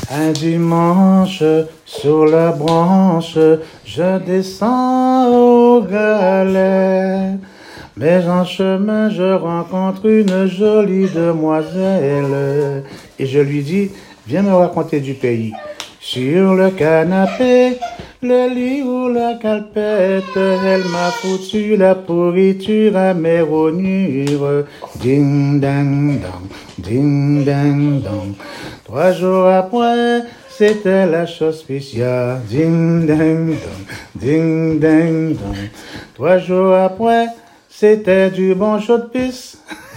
Un dimanche, sur la branche, je descends au galet. Mais en chemin, je rencontre une jolie demoiselle. Et je lui dis, viens me raconter du pays. Sur le canapé, le lit ou la calpette, elle m'a foutu la pourriture à mes rognures. Ding dang dong, ding dang dong. 3 jours après, c'était la chose spéciale. Ding dang dong, ding dang dong. 3 jours après, c'était du bon chaud de pisse.